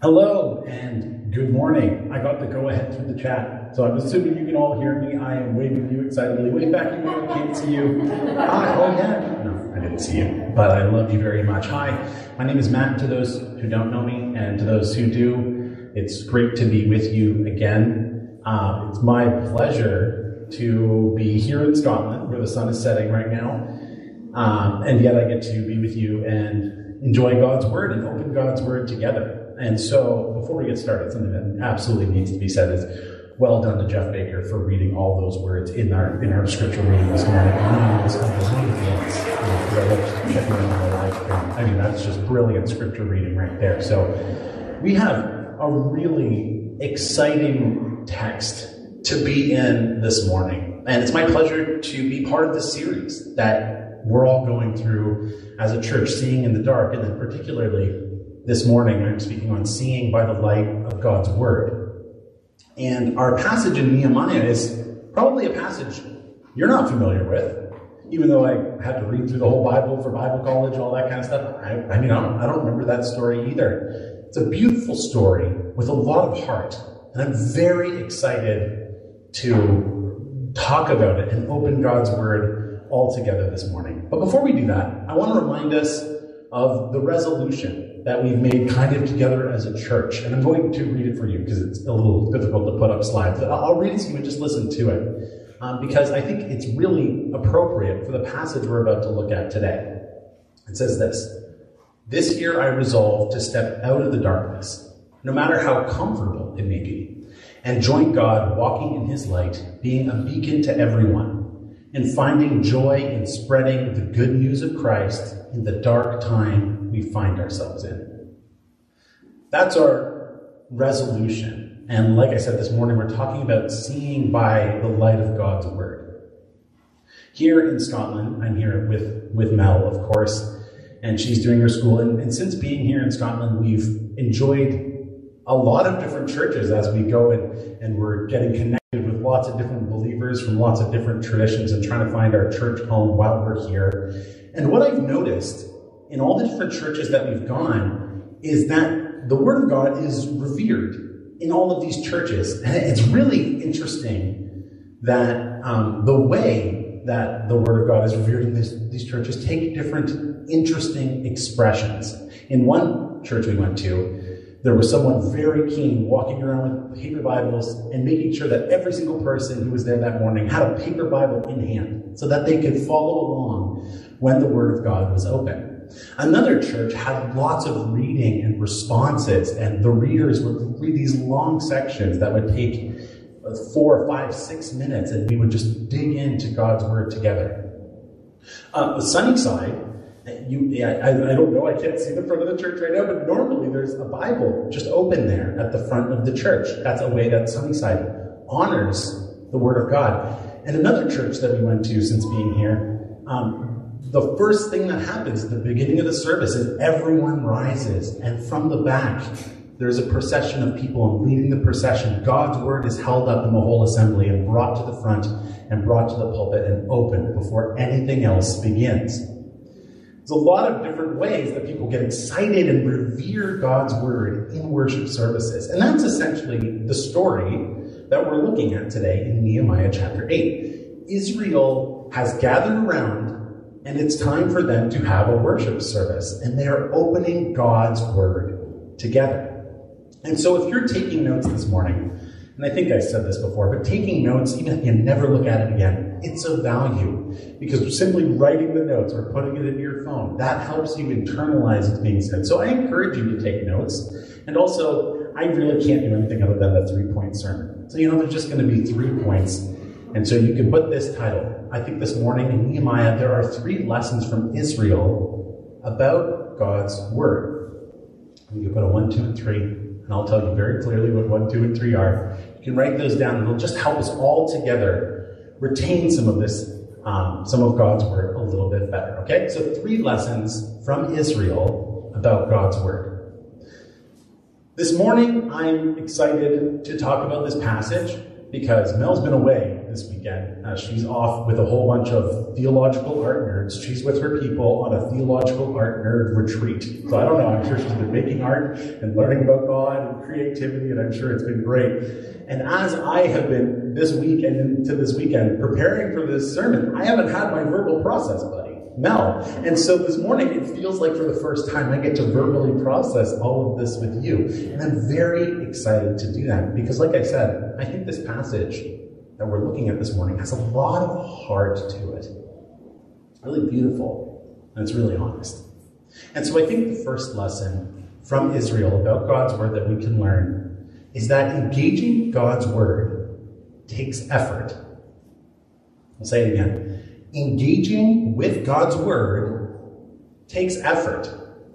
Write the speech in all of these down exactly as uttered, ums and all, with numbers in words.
Hello and good morning. I got the go ahead through the chat, so I'm assuming you can all hear me. I am waving to you excitedly. Wave back, even though I can't see you. Hi, oh yeah. No, I didn't see you, but I love you very much. Hi, my name is Matt. To those who don't know me, and to those who do, it's great to be with you again. Uh, it's my pleasure to be here in Scotland, where the sun is setting right now, um, and yet I get to be with you and enjoy God's Word and open God's Word together. And so, before we get started, something that absolutely needs to be said is, well done to Jeff Baker for reading all those words in our in our scripture reading this morning. I mean, that's just brilliant scripture reading right there. So, we have a really exciting text to be in this morning. And it's my pleasure to be part of this series that we're all going through as a church, Seeing in the Dark, and then particularly this morning, I'm speaking on seeing by the light of God's Word. And our passage in Nehemiah is probably a passage you're not familiar with, even though I had to read through the whole Bible for Bible college, all that kind of stuff. I, I mean, I don't, I don't remember that story either. It's a beautiful story with a lot of heart, and I'm very excited to talk about it and open God's Word all together this morning. But before we do that, I want to remind us of the resolution that we've made kind of together as a church. And I'm going to read it for you because it's a little difficult to put up slides. But I'll read it so you can just listen to it. Um, because I think it's really appropriate for the passage we're about to look at today. It says this: "This year I resolve to step out of the darkness, no matter how comfortable it may be, and join God walking in his light, being a beacon to everyone, and finding joy in spreading the good news of Christ in the dark time we find ourselves in." That's our resolution. And like I said this morning, we're talking about seeing by the light of God's Word. Here in Scotland, I'm here with, with Mel, of course, and she's doing her school. And, and since being here in Scotland, we've enjoyed a lot of different churches as we go, and, and we're getting connected with lots of different believers from lots of different traditions and trying to find our church home while we're here. And what I've noticed in all the different churches that we've gone is that the Word of God is revered in all of these churches. And it's really interesting that um, the way that the Word of God is revered in this, these churches take different interesting expressions. In one church we went to, there was someone very keen walking around with paper Bibles and making sure that every single person who was there that morning had a paper Bible in hand so that they could follow along when the Word of God was open. Another church had lots of reading and responses, and the readers would read these long sections that would take four, five, six minutes, and we would just dig into God's Word together. Uh, Sunnyside, you, yeah, I, I don't know, I can't see the front of the church right now, but normally there's a Bible just open there at the front of the church. That's a way that Sunnyside honors the Word of God. And another church that we went to since being here, um, the first thing that happens at the beginning of the service is everyone rises, and from the back, there's a procession of people, and leading the procession, God's Word is held up in the whole assembly and brought to the front and brought to the pulpit and opened before anything else begins. There's a lot of different ways that people get excited and revere God's Word in worship services. And that's essentially the story that we're looking at today in Nehemiah chapter eight. Israel has gathered around, and it's time for them to have a worship service. And they are opening God's Word together. And so if you're taking notes this morning, and I think I said this before, but taking notes, even if you never look at it again, it's of value. Because simply writing the notes or putting it into your phone, that helps you internalize what's being said. So I encourage you to take notes. And also, I really can't do anything other than a three-point sermon. So, you know, there's just going to be three points. And so you can put this title. I think this morning in Nehemiah, there are three lessons from Israel about God's Word. You can put a one, two, and three, and I'll tell you very clearly what one, two, and three are. You can write those down, and it'll just help us all together retain some of this, um, some of God's Word a little bit better. Okay? So three lessons from Israel about God's Word. This morning, I'm excited to talk about this passage because Mel's been away this weekend. Uh, she's off with a whole bunch of theological art nerds. She's with her people on a theological art nerd retreat. So I don't know, I'm sure she's been making art and learning about God and creativity, and I'm sure it's been great. And as I have been this week and into this weekend preparing for this sermon, I haven't had my verbal process, buddy, Mel. And so this morning, it feels like for the first time I get to verbally process all of this with you. And I'm very excited to do that because, like I said, I think this passage that we're looking at this morning has a lot of heart to it. It's really beautiful, and it's really honest. And so I think the first lesson from Israel about God's word that we can learn is that engaging God's word takes effort. I'll say it again. Engaging with God's word takes effort.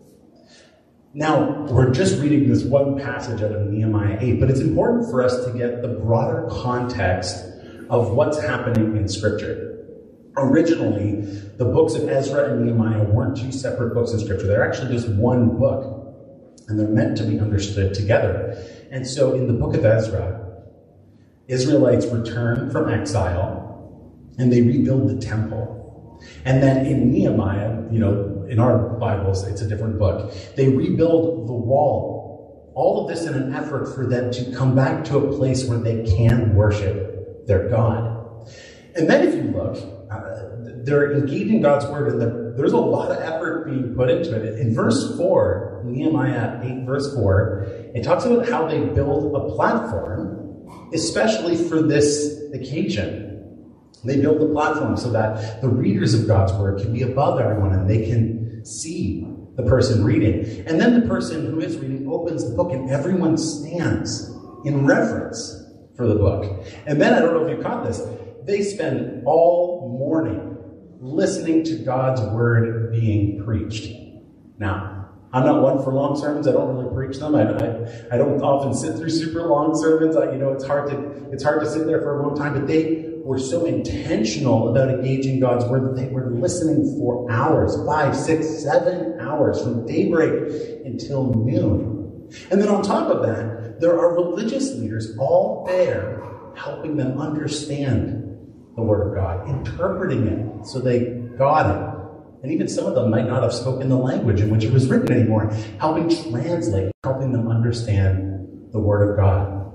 Now, we're just reading this one passage out of Nehemiah eight, but it's important for us to get the broader context of what's happening in Scripture. Originally, the books of Ezra and Nehemiah weren't two separate books in Scripture. They're actually just one book, and they're meant to be understood together. And so in the book of Ezra, Israelites return from exile, and they rebuild the temple. And then in Nehemiah, you know, in our Bibles, it's a different book, they rebuild the wall. All of this in an effort for them to come back to a place where they can worship their God. And then if you look, uh, they're engaging God's word, and the, there's a lot of effort being put into it. In verse four, Nehemiah eight, verse four, it talks about how they build a platform, especially for this occasion. They build the platform so that the readers of God's word can be above everyone and they can see the person reading. And then the person who is reading opens the book and everyone stands in reverence for the book. And then, I don't know if you caught this, they spend all morning listening to God's word being preached. Now, I'm not one for long sermons. I don't really preach them. I, I, I don't often sit through super long sermons. I, you know, it's hard to it's hard to sit there for a long time. But they were so intentional about engaging God's word that they were listening for hours, five, six, seven hours, from daybreak until noon. And then on top of that, there are religious leaders all there helping them understand the word of God, interpreting it so they got it. And even some of them might not have spoken the language in which it was written anymore, helping translate, helping them understand the word of God.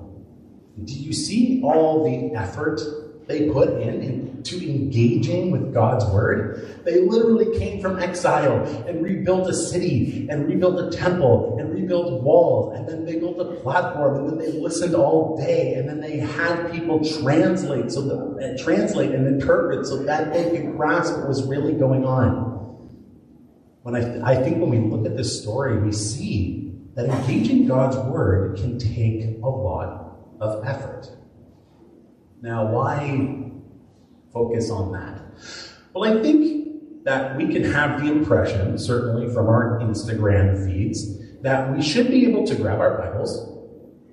Do you see all the effort they put in into engaging with God's word? They literally came from exile and rebuilt a city and rebuilt a temple and rebuilt walls, and then they built a platform, and then they listened all day, and then they had people translate so that uh, translate and interpret so that they could grasp what was really going on. When I, th- I think when we look at this story, we see that engaging God's word can take a lot of effort. Now, why focus on that? Well, I think that we can have the impression, certainly from our Instagram feeds, that we should be able to grab our Bibles.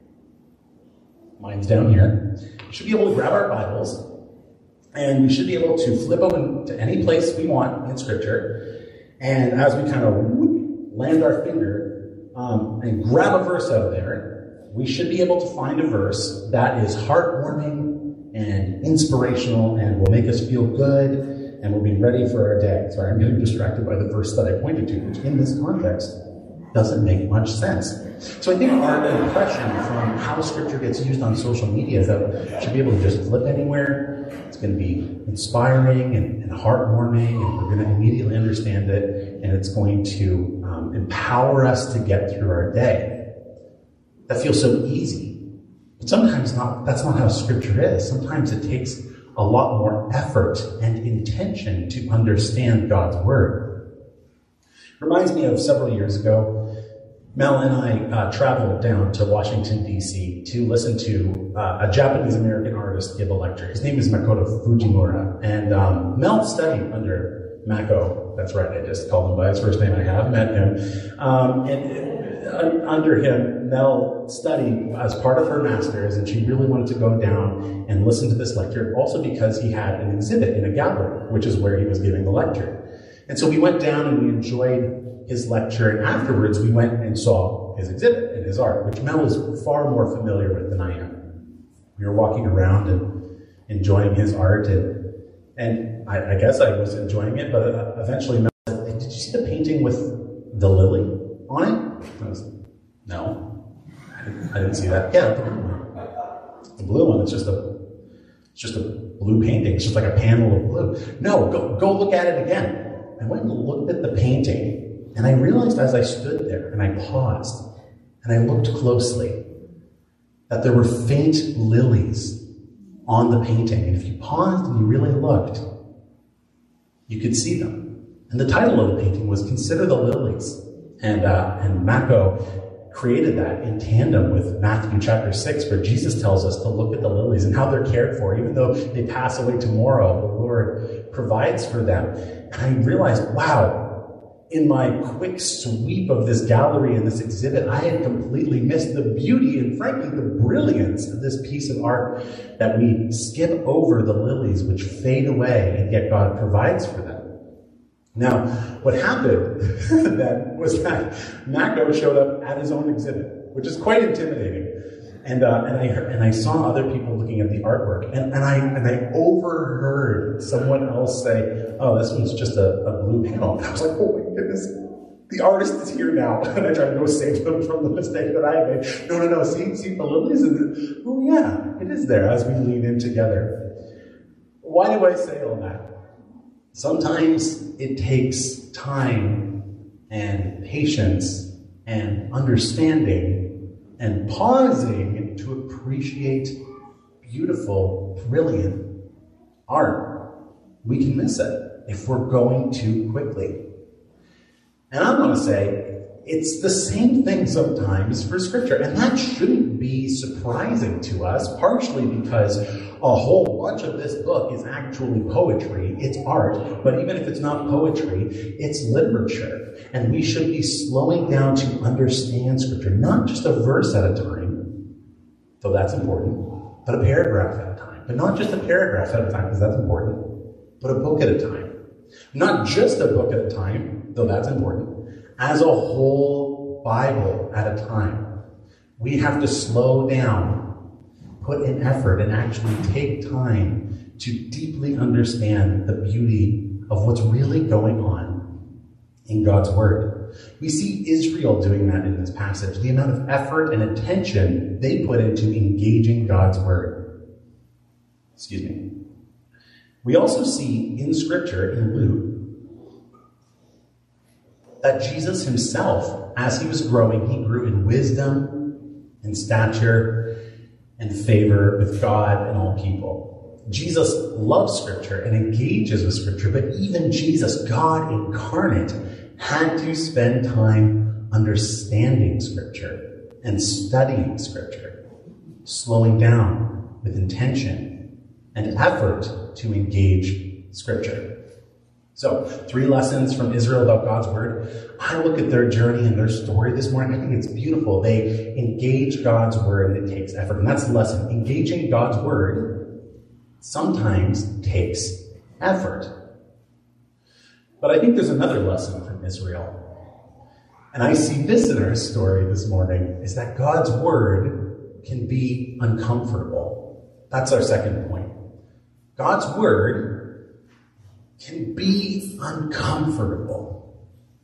Mine's down here. We should be able to grab our Bibles, and we should be able to flip open to any place we want in Scripture. And as we kind of whoop, land our finger um, and grab a verse out of there, we should be able to find a verse that is heartwarming and inspirational and will make us feel good and we'll be ready for our day. Sorry, I'm getting distracted by the verse that I pointed to, which in this context doesn't make much sense. So I think our impression from how Scripture gets used on social media is that it should be able to just flip anywhere. It's going to be inspiring and, and heartwarming, and we're going to immediately understand it, and it's going to um, empower us to get through our day. That feels so easy. But sometimes not. That's not how Scripture is. Sometimes it takes a lot more effort and intention to understand God's Word. Reminds me of several years ago, Mel and I uh, traveled down to Washington, D C to listen to uh, a Japanese-American artist give a lecture. His name is Makoto Fujimura, and um, Mel studied under Mako. That's right, I just called him by his first name. I have met him. Um, and uh, under him, Mel studied as part of her master's, and she really wanted to go down and listen to this lecture, also because he had an exhibit in a gallery, which is where he was giving the lecture. And so we went down and we enjoyed his lecture, and afterwards we went and saw his exhibit and his art, which Mel is far more familiar with than I am. We were walking around, and enjoying his art, and and I, I guess I was enjoying it, but eventually Mel said, "Did you see the painting with the lily on it?" I was, no, I didn't, I didn't see that. Yeah, the blue one. The blue one. It's just a, it's just a blue painting. It's just like a panel of blue. No, go go look at it again. I went and looked at the painting, and I realized as I stood there and I paused and I looked closely that there were faint lilies on the painting. And if you paused and you really looked, you could see them. And the title of the painting was Consider the Lilies. And, uh, and Mako created that in tandem with Matthew chapter six, where Jesus tells us to look at the lilies and how they're cared for. Even though they pass away tomorrow, the Lord provides for them. And I realized, wow, in my quick sweep of this gallery and this exhibit, I had completely missed the beauty and, frankly, the brilliance of this piece of art, that we skip over the lilies which fade away, and yet God provides for them. Now, what happened then was that Mako showed up at his own exhibit, which is quite intimidating. And uh, and I heard, and I saw other people looking at the artwork, and, and I and I overheard someone else say, "Oh, this one's just a, a blue panel." And I was like, "Oh my goodness, the artist is here now!" And I tried to go save them from the mistake that I made. No, no, no. See, see the lilies, and oh yeah, it is there as we lean in together. Why do I say all that? Sometimes it takes time and patience and understanding and pausing to appreciate beautiful, brilliant art. We can miss it if we're going too quickly. And I want to say, it's the same thing sometimes for Scripture, and that shouldn't be surprising to us, partially because a whole bunch of this book is actually poetry, it's art, but even if it's not poetry, it's literature, and we should be slowing down to understand Scripture, not just a verse at a time, though that's important, but a paragraph at a time, but not just a paragraph at a time, because that's important, but a book at a time. Not just a book at a time, though that's important, as a whole Bible at a time. We have to slow down, put in effort, and actually take time to deeply understand the beauty of what's really going on in God's Word. We see Israel doing that in this passage, the amount of effort and attention they put into engaging God's Word. Excuse me. We also see in Scripture, in Luke, that Jesus himself, as he was growing, he grew in wisdom and stature and favor with God and all people. Jesus loves Scripture and engages with Scripture, but even Jesus, God incarnate, had to spend time understanding Scripture and studying Scripture, slowing down with intention and effort to engage Scripture. So, three lessons from Israel about God's Word. I look at their journey and their story this morning. I think it's beautiful. They engage God's Word, and it takes effort. And that's the lesson. Engaging God's Word sometimes takes effort. But I think there's another lesson from Israel. And I see this in our story this morning, is that God's Word can be uncomfortable. That's our second point. God's Word can be uncomfortable.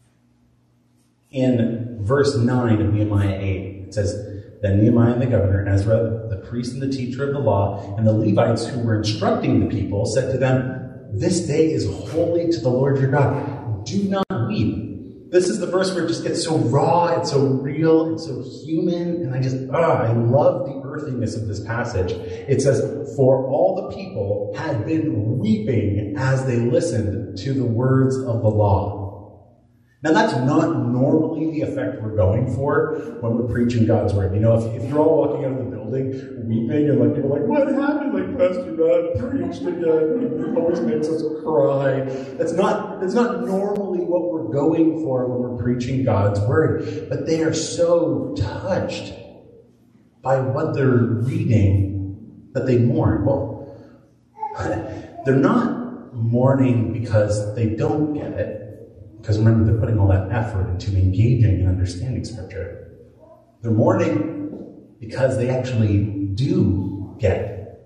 In verse nine of Nehemiah eight, it says, Then Nehemiah the governor, Ezra, the priest and the teacher of the law, and the Levites who were instructing the people, said to them, This day is holy to the Lord your God. Do not weep. This is the verse where it just gets so raw, it's so real, it's so human, and I just, ah, I love the earthiness of this passage. It says, For all the people had been weeping as they listened to the words of the law. Now, that's not normally the effect we're going for when we're preaching God's Word. You know, if, if you're all walking out of the building weeping, and like people are like, what happened? Like, Pastor Matt preached again. It always makes us cry. That's not, that's not normally what we're going for when we're preaching God's Word. But they are so touched by what they're reading that they mourn. Well, they're not mourning because they don't get it. Because remember, they're putting all that effort into engaging and understanding Scripture. They're mourning because they actually do get it.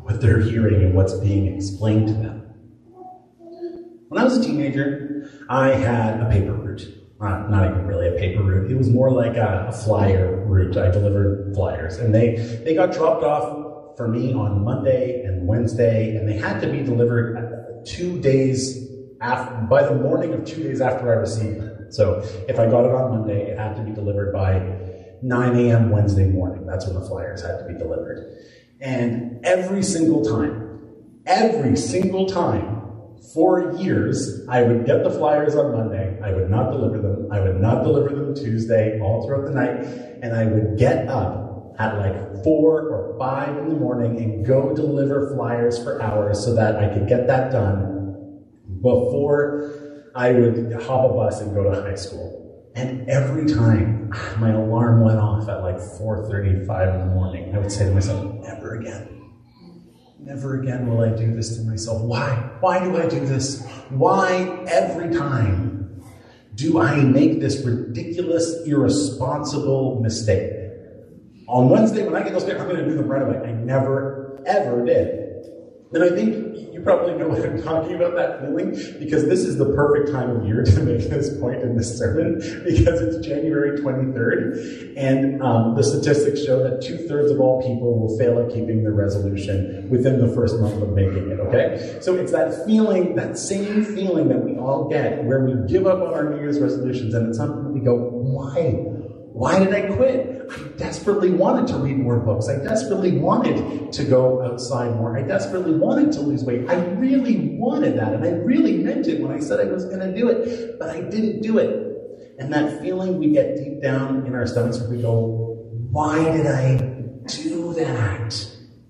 what they're hearing and what's being explained to them. When I was a teenager, I had a paper route. Uh, not even really a paper route. It was more like a, a flyer route. I delivered flyers, and they, they got dropped off for me on Monday and Wednesday, and they had to be delivered two days after, by the morning of two days after I received them. So if I got it on Monday, it had to be delivered by nine a.m. Wednesday morning. That's when the flyers had to be delivered. And every single time, every single time, for years, I would get the flyers on Monday, I would not deliver them, I would not deliver them Tuesday, all throughout the night, and I would get up at like four or five in the morning and go deliver flyers for hours so that I could get that done before I would hop a bus and go to high school. And every time my alarm went off at like four thirty-five in the morning, I would say to myself, never again. Never again will I do this to myself. Why? Why do I do this? Why every time do I make this ridiculous, irresponsible mistake? On Wednesday, when I get those papers, I'm going to do them right away. I never, ever did. And I think you probably know what I'm talking about, that feeling, because this is the perfect time of year to make this point in this sermon, because it's January twenty-third, and um, the statistics show that two-thirds of all people will fail at keeping their resolution within the first month of making it, okay? So it's that feeling, that same feeling that we all get, where we give up on our New Year's resolutions, and it's something that we go, why? Why did I quit? I desperately wanted to read more books. I desperately wanted to go outside more. I desperately wanted to lose weight. I really wanted that, and I really meant it when I said I was going to do it, but I didn't do it. And that feeling we get deep down in our stomachs where we go, why did I do that?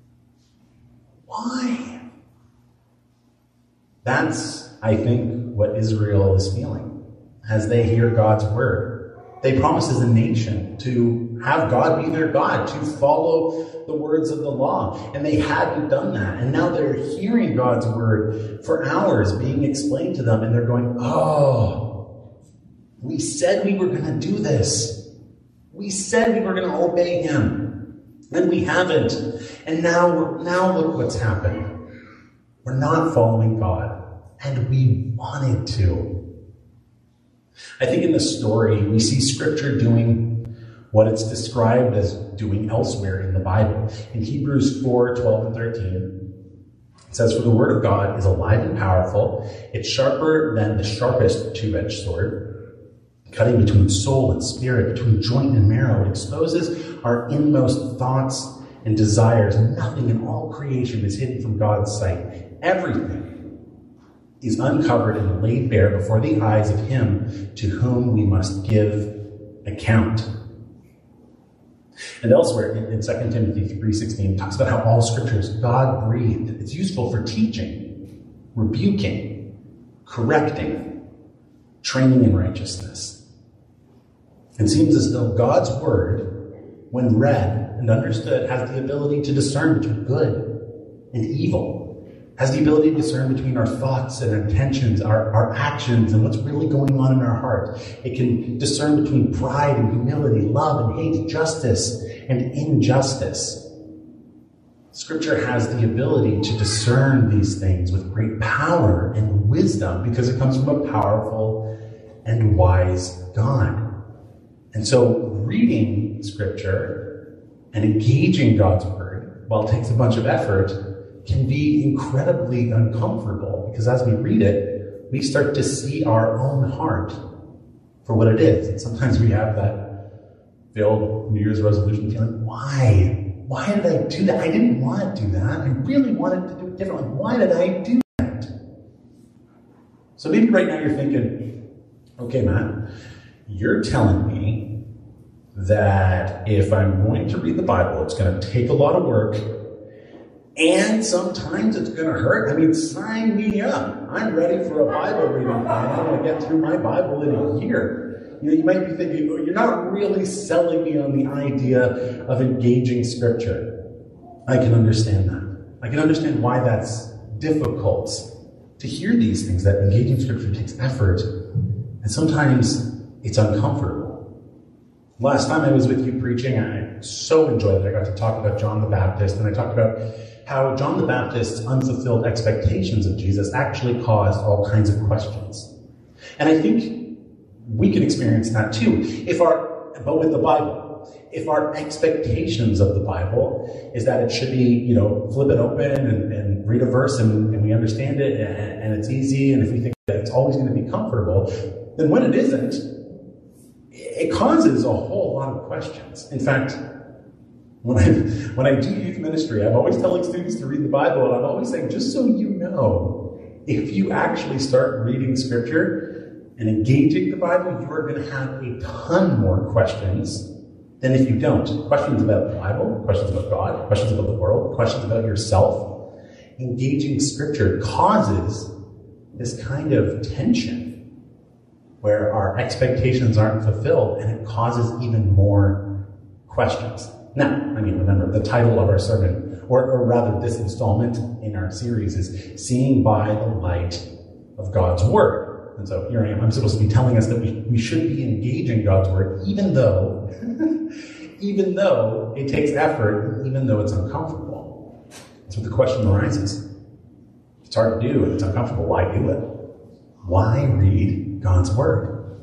Why? That's, I think, what Israel is feeling as they hear God's word. They promised as a nation to have God be their God, to follow the words of the law. And they hadn't done that. And now they're hearing God's word for hours being explained to them. And they're going, oh, we said we were going to do this. We said we were going to obey him. And we haven't. And now, now look what's happened. We're not following God. And we wanted to. I think in the story, we see Scripture doing what it's described as doing elsewhere in the Bible. In Hebrews four, twelve, and thirteen, it says, "For the word of God is alive and powerful. It's sharper than the sharpest two-edged sword, cutting between soul and spirit, between joint and marrow. It exposes our inmost thoughts and desires. Nothing in all creation is hidden from God's sight. Everything is uncovered and laid bare before the eyes of him to whom we must give account." And elsewhere in Second Timothy three sixteen, it talks about how all scripture is God-breathed. It's useful for teaching, rebuking, correcting, training in righteousness. It seems as though God's word, when read and understood, has the ability to discern between good and evil. Has the ability to discern between our thoughts and intentions, our, our actions, and what's really going on in our heart. It can discern between pride and humility, love and hate, justice and injustice. Scripture has the ability to discern these things with great power and wisdom because it comes from a powerful and wise God. And so reading Scripture and engaging God's word, while it takes a bunch of effort, can be incredibly uncomfortable because as we read it, we start to see our own heart for what it is. And sometimes we have that failed New Year's resolution feeling, why? Why did I do that? I didn't want to do that. I really wanted to do it differently. Why did I do that? So maybe right now you're thinking, okay, Matt, you're telling me that if I'm going to read the Bible, it's going to take a lot of work, and sometimes it's going to hurt. I mean, sign me up. I'm ready for a Bible reading plan. I'm going to get through my Bible in a year. You know, you might be thinking, oh, you're not really selling me on the idea of engaging Scripture. I can understand that. I can understand why that's difficult to hear these things, that engaging Scripture takes effort, and sometimes it's uncomfortable. Last time I was with you preaching, I so enjoyed it. I got to talk about John the Baptist, and I talked about how John the Baptist's unfulfilled expectations of Jesus actually caused all kinds of questions. And I think we can experience that too. If our, but with the Bible, if our expectations of the Bible is that it should be, you know, flip it open and, and read a verse and, and we understand it and, and it's easy, and if we think that it's always going to be comfortable, then when it isn't, it causes a whole lot of questions. In fact, when I, when I do youth ministry, I'm always telling students to read the Bible, and I'm always saying, just so you know, if you actually start reading Scripture and engaging the Bible, you are going to have a ton more questions than if you don't. Questions about the Bible, questions about God, questions about the world, questions about yourself. Engaging Scripture causes this kind of tension where our expectations aren't fulfilled, and it causes even more questions. Now, I mean, remember, the title of our sermon, or, or rather this installment in our series, is Seeing by the Light of God's Word. And so here I am. I'm supposed to be telling us that we, we should be engaging God's Word, even though, even though it takes effort, even though it's uncomfortable. So the question arises. It's hard to do, and it's uncomfortable. Why do it? Why read God's Word?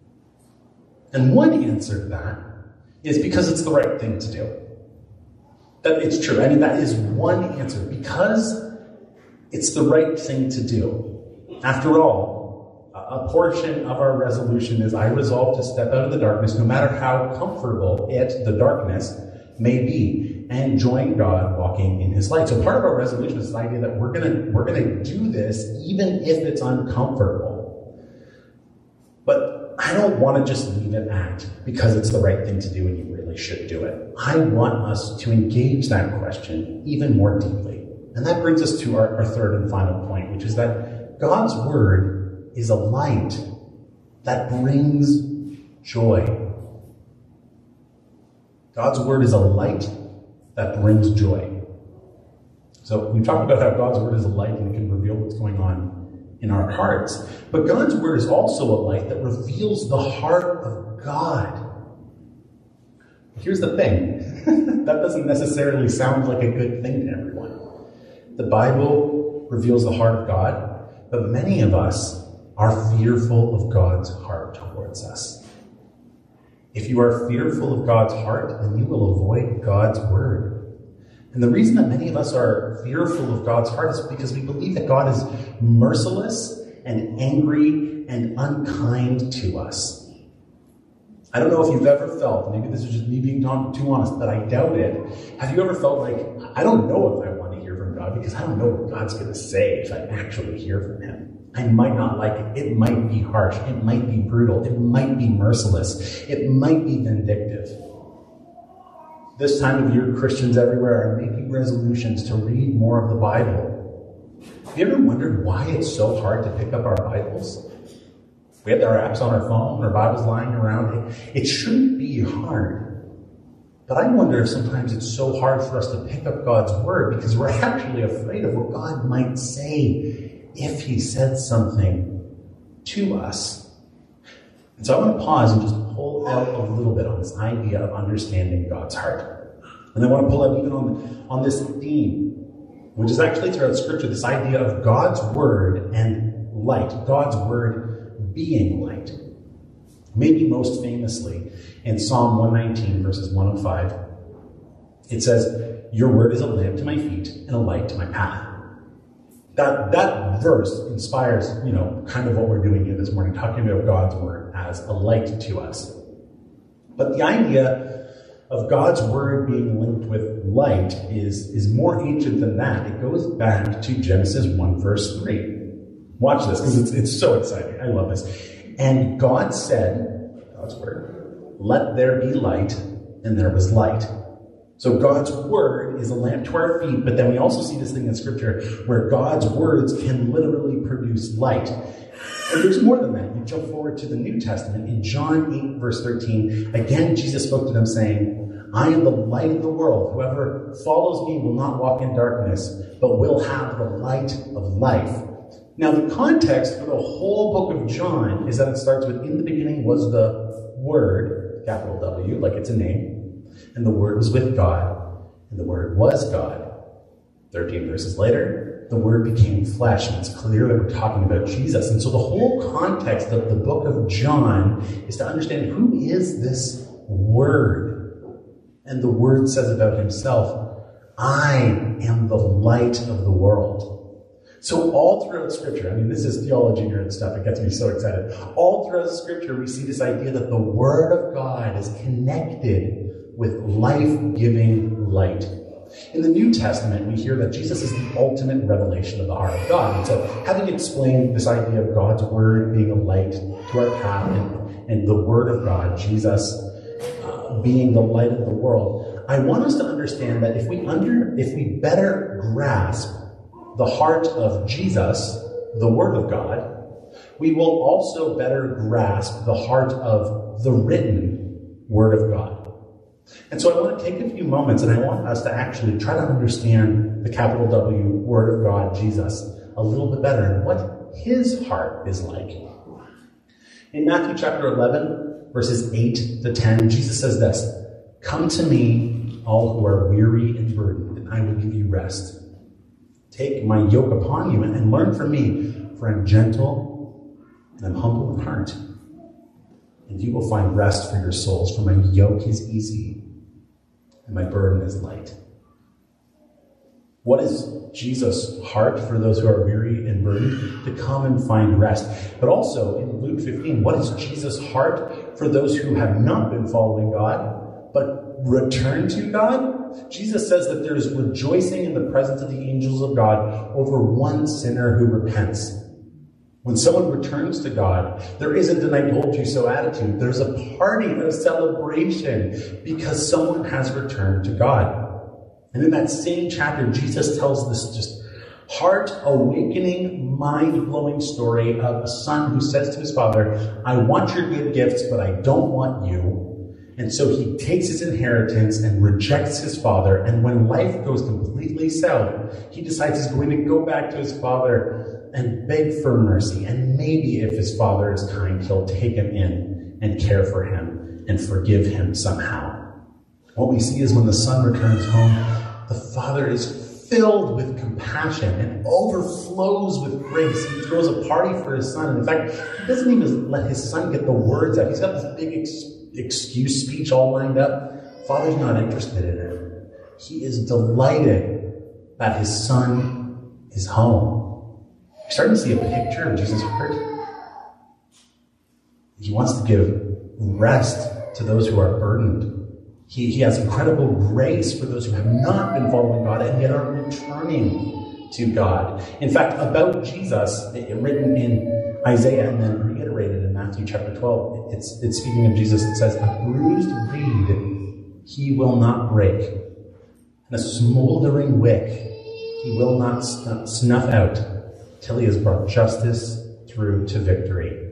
And one answer to that is because it's the right thing to do. That it's true. I mean, that is one answer. Because it's the right thing to do. After all, a portion of our resolution is I resolve to step out of the darkness, no matter how comfortable it, the darkness, may be, and join God walking in His light. So part of our resolution is this idea that we're gonna we're gonna do this even if it's uncomfortable. But I don't want to just leave it at because it's the right thing to do and you really should do it. I want us to engage that question even more deeply. And that brings us to our, our third and final point, which is that God's Word is a light that brings joy. God's Word is a light that brings joy. So we've talked about how God's Word is a light and it can reveal what's going on in our hearts. But God's Word is also a light that reveals the heart of God. Here's the thing. That doesn't necessarily sound like a good thing to everyone. The Bible reveals the heart of God, but many of us are fearful of God's heart towards us. If you are fearful of God's heart, then you will avoid God's Word. And the reason that many of us are fearful of God's heart is because we believe that God is merciless and angry and unkind to us. I don't know if you've ever felt, maybe this is just me being too honest, but I doubt it. Have you ever felt like, I don't know if I want to hear from God because I don't know what God's going to say if I actually hear from Him. I might not like it. It might be harsh. It might be brutal. It might be merciless. It might be vindictive. This time of year, Christians everywhere are making resolutions to read more of the Bible. Have you ever wondered why it's so hard to pick up our Bibles? We have our apps on our phone, our Bibles lying around. It shouldn't be hard. But I wonder if sometimes it's so hard for us to pick up God's Word because we're actually afraid of what God might say if He said something to us. And so I want to pause and just pull out a little bit on this idea of understanding God's heart. And I want to pull out even on, on this theme, which is actually throughout Scripture, this idea of God's Word and light, God's Word being light. Maybe most famously in Psalm one nineteen, verses one oh five, it says, "Your word is a lamp to my feet and a light to my path." That, that verse inspires, you know, kind of what we're doing here this morning, talking about God's Word as a light to us. But the idea of God's Word being linked with light is, is more ancient than that. It goes back to Genesis one, verse three. Watch this, because it's, it's so exciting. I love this. "And God said," God's Word, "let there be light, and there was light." So God's Word is a lamp to our feet, but then we also see this thing in Scripture where God's words can literally produce light. And there's more than that. You jump forward to the New Testament. In John eight, verse thirteen, again, Jesus spoke to them saying, "I am the light of the world. Whoever follows me will not walk in darkness, but will have the light of life." Now, the context for the whole book of John is that it starts with, "In the beginning was the Word," capital W, like it's a name, "and the Word was with God, and the Word was God." thirteen verses later, the Word became flesh, and it's clear that we're talking about Jesus. And so the whole context of the book of John is to understand who is this Word. And the Word says about himself, I am the light of the world. So all throughout Scripture, I mean, this is theology nerd stuff, it gets me so excited. All throughout Scripture, we see this idea that the Word of God is connected with life-giving light. In the New Testament, we hear that Jesus is the ultimate revelation of the heart of God. And so, having explained this idea of God's Word being a light to our path, and, and the Word of God, Jesus, uh, being the light of the world, I want us to understand that if we under, if we better grasp the heart of Jesus, the Word of God, we will also better grasp the heart of the written Word of God. And so I want to take a few moments and I want us to actually try to understand the capital W Word of God, Jesus, a little bit better and what his heart is like. In Matthew chapter eleven, verses eight to ten, Jesus says this, "Come to me, all who are weary and burdened, and I will give you rest. Take my yoke upon you and learn from me, for I am gentle and I'm humble in heart. And you will find rest for your souls, for my yoke is easy and my burden is light." What is Jesus' heart for those who are weary and burdened? To come and find rest. But also in Luke fifteen, what is Jesus' heart for those who have not been following God, but return to God? Jesus says that there is rejoicing in the presence of the angels of God over one sinner who repents. When someone returns to God, there isn't an "I told you so" attitude. There's a party, a celebration, because someone has returned to God. And in that same chapter, Jesus tells this just heart-awakening, mind-blowing story of a son who says to his father, "I want your good gifts, but I don't want you." And so he takes his inheritance and rejects his father. And when life goes completely south, he decides he's going to go back to his father and beg for mercy. And maybe if his father is kind, he'll take him in and care for him and forgive him somehow. What we see is when the son returns home, the father is filled with compassion and overflows with grace. He throws a party for his son. And in fact, he doesn't even let his son get the words out. He's got this big ex- excuse speech all lined up. Father's not interested in it. He is delighted that his son is home. You're starting to see a picture of Jesus' heart. He wants to give rest to those who are burdened. He, he has incredible grace for those who have not been following God and yet are returning to God. In fact, about Jesus, written in Isaiah and then reiterated in Matthew chapter twelve, it's, it's speaking of Jesus. It says, "A bruised reed he will not break, and a smoldering wick he will not snuff out, till he has brought justice through to victory."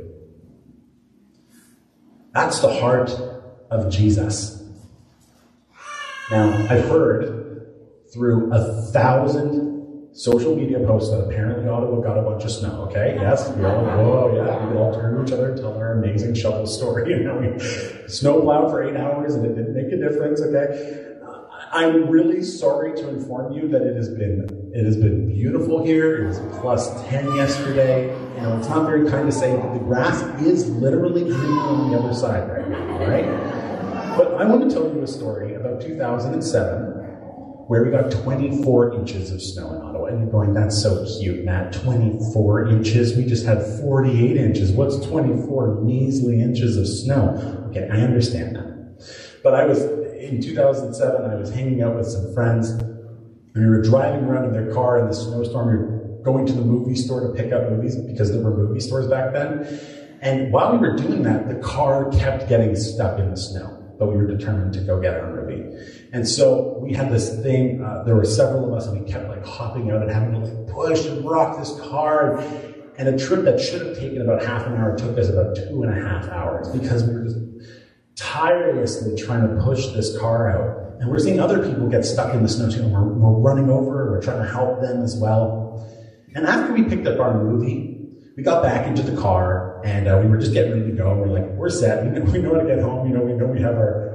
That's the heart of Jesus. Now, I've heard through a thousand social media posts that apparently Ottawa got a bunch of snow, okay? Yes, we all, whoa, yeah, we all turn to each other and tell our amazing shovel story. You know, we snow plowed for eight hours and it didn't make a difference, okay? I'm really sorry to inform you that it has been it has been beautiful here. It was plus ten yesterday. You know, it's not very kind to say that the grass is literally greener on the other side right now, all right? But I want to tell you a story about two thousand seven where we got twenty-four inches of snow in Ottawa. And you're going, "That's so cute, Matt. twenty-four inches? We just had forty-eight inches. What's twenty-four measly inches of snow?" Okay, I understand that. But I was, in two thousand seven, I was hanging out with some friends, and we were driving around in their car in the snowstorm. We were going to the movie store to pick up movies because there were movie stores back then. And while we were doing that, the car kept getting stuck in the snow. But we were determined to go get our movie. And so we had this thing, uh, there were several of us, and we kept like hopping out and having to like push and rock this car. And a trip that should have taken about half an hour took us about two and a half hours because we were just tirelessly trying to push this car out. And we're seeing other people get stuck in the snow too, and we're, we're running over, we're trying to help them as well. And after we picked up our movie, we got back into the car, and uh, we were just getting ready to go. We're like, we're set. We know, we know how to get home. You know, we know we have our,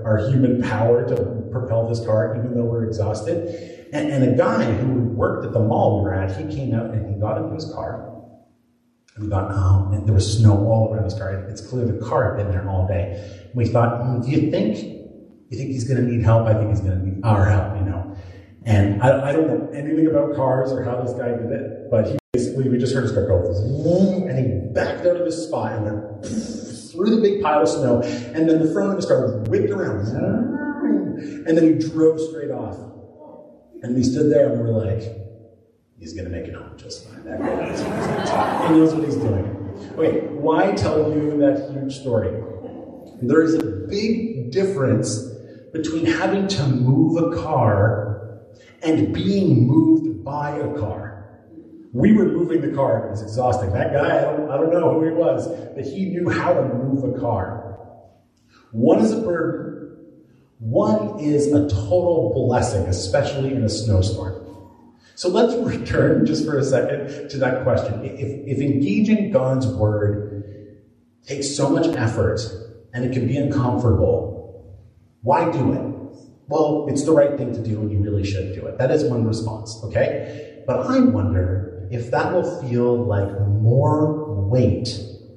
our human power to propel this car, even though we're exhausted. And, and a guy who worked at the mall we were at, he came out and he got into his car. And we thought, oh, and there was snow all around his car. It's clear the car had been there all day. And we thought, mm, do you think, you think he's going to need help? I think he's going to need our help, you know. And I, I don't know anything about cars or how this guy did it, but he basically, we just heard his car go, and he backed out of his spot and went through the big pile of snow, and then the front of his car was whipped around, and then he drove straight off. And we stood there and we were like, he's going to make it home just fine. That guy knows what he's doing. He knows what he's doing. Okay, why tell you that huge story? There is a big difference between having to move a car and being moved by a car. We were moving the car, and it was exhausting. That guy, I don't, I don't know who he was, but he knew how to move a car. One is a burden. One is a total blessing, especially in a snowstorm. So let's return just for a second to that question. If, if engaging God's word takes so much effort and it can be uncomfortable, why do it? Well, it's the right thing to do and you really should do it. That is one response, okay? But I wonder if that will feel like more weight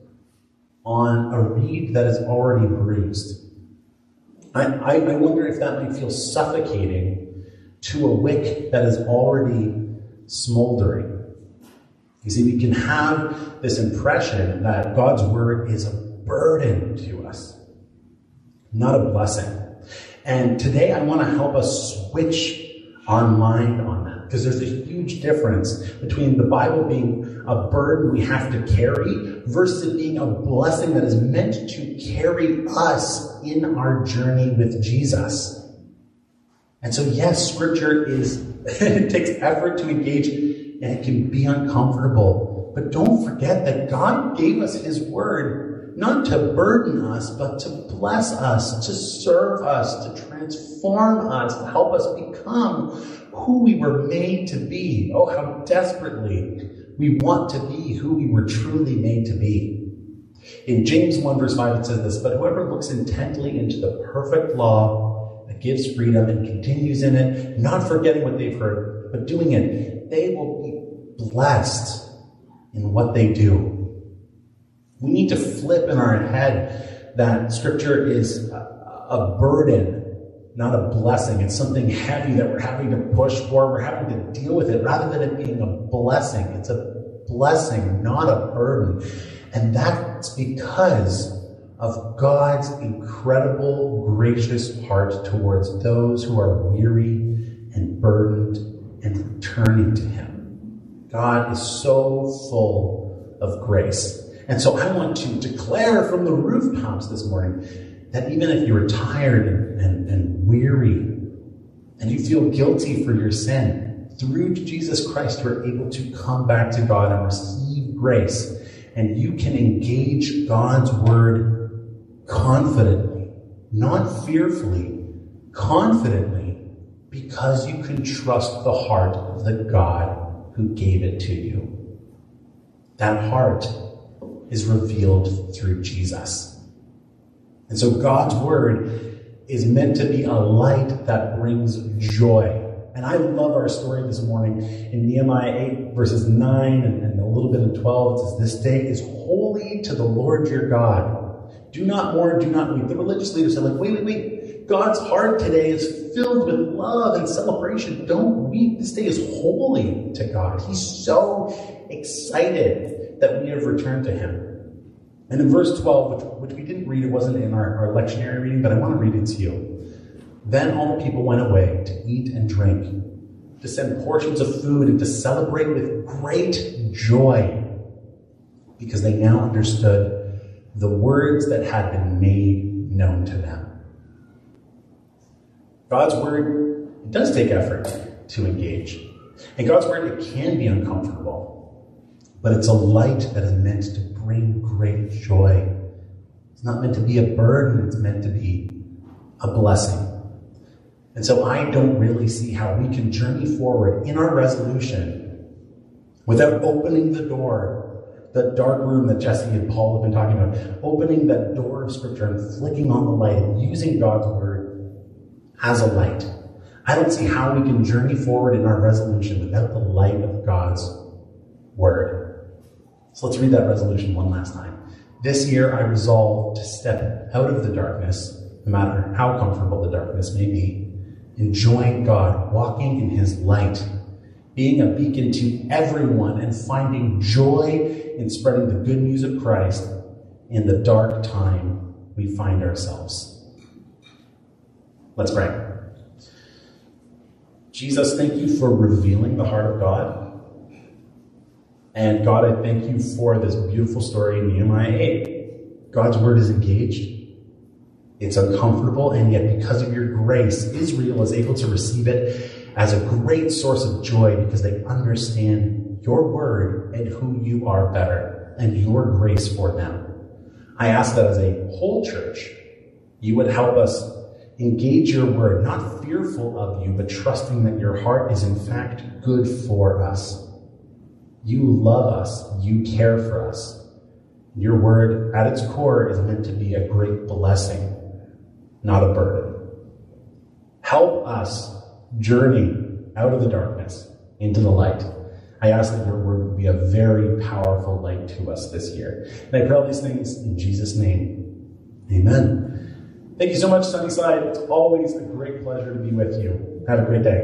on a reed that is already bruised. I, I, I wonder if that might feel suffocating to a wick that is already smoldering. You see, we can have this impression that God's word is a burden to us, not a blessing. And today I want to help us switch our mind on that, because there's a huge difference between the Bible being a burden we have to carry versus it being a blessing that is meant to carry us in our journey with Jesus. And so, yes, Scripture is, it takes effort to engage, and it can be uncomfortable. But don't forget that God gave us His Word not to burden us, but to bless us, to serve us, to transform us, to help us become who we were made to be. Oh, how desperately we want to be who we were truly made to be. In James one verse five it says this, "But whoever looks intently into the perfect law that gives freedom and continues in it, not forgetting what they've heard, but doing it, they will be blessed in what they do." We need to flip in our head that Scripture is a burden, not a blessing. It's something heavy that we're having to push for. We're having to deal with it rather than it being a blessing. It's a blessing, not a burden. And that's because of God's incredible, gracious heart towards those who are weary and burdened and returning to Him. God is so full of grace. And so I want to declare from the rooftops this morning that even if you're tired and, and, and weary and you feel guilty for your sin, through Jesus Christ, you're able to come back to God and receive grace. And you can engage God's word confidently, not fearfully, confidently, because you can trust the heart of the God who gave it to you. That heart is revealed through Jesus. And so God's word is meant to be a light that brings joy. And I love our story this morning in Nehemiah eight, verses nine and, and a little bit in twelve. It says, "This day is holy to the Lord your God. Do not mourn, do not weep." The religious leaders said, like, wait, wait, wait. God's heart today is filled with love and celebration. Don't weep. This day is holy to God. He's so excited that we have returned to Him. And in verse twelve, which, which we didn't read, it wasn't in our, our lectionary reading, but I want to read it to you. "Then all the people went away to eat and drink, to send portions of food, and to celebrate with great joy, because they now understood the words that had been made known to them." God's word, it does take effort to engage. And God's word, it can be uncomfortable. But it's a light that is meant to bring great joy. It's not meant to be a burden. It's meant to be a blessing. And so I don't really see how we can journey forward in our resolution without opening the door, the dark room that Jesse and Paul have been talking about, opening that door of Scripture and flicking on the light and using God's word as a light. I don't see how we can journey forward in our resolution without the light of God's word. So let's read that resolution one last time. This year I resolve to step out of the darkness, no matter how comfortable the darkness may be, enjoying God, walking in his light, being a beacon to everyone, and finding joy in spreading the good news of Christ in the dark time we find ourselves. Let's pray. Jesus, thank you for revealing the heart of God. And God, I thank you for this beautiful story in Nehemiah eight. God's word is engaged. It's uncomfortable, and yet because of your grace, Israel is able to receive it as a great source of joy because they understand your word and who you are better and your grace for them. I ask that as a whole church, you would help us engage your word, not fearful of you, but trusting that your heart is in fact good for us. You love us. You care for us. Your word at its core is meant to be a great blessing, not a burden. Help us journey out of the darkness into the light. I ask that your word would be a very powerful light to us this year. And I pray all these things in Jesus' name. Amen. Thank you so much, Sunnyside. It's always a great pleasure to be with you. Have a great day.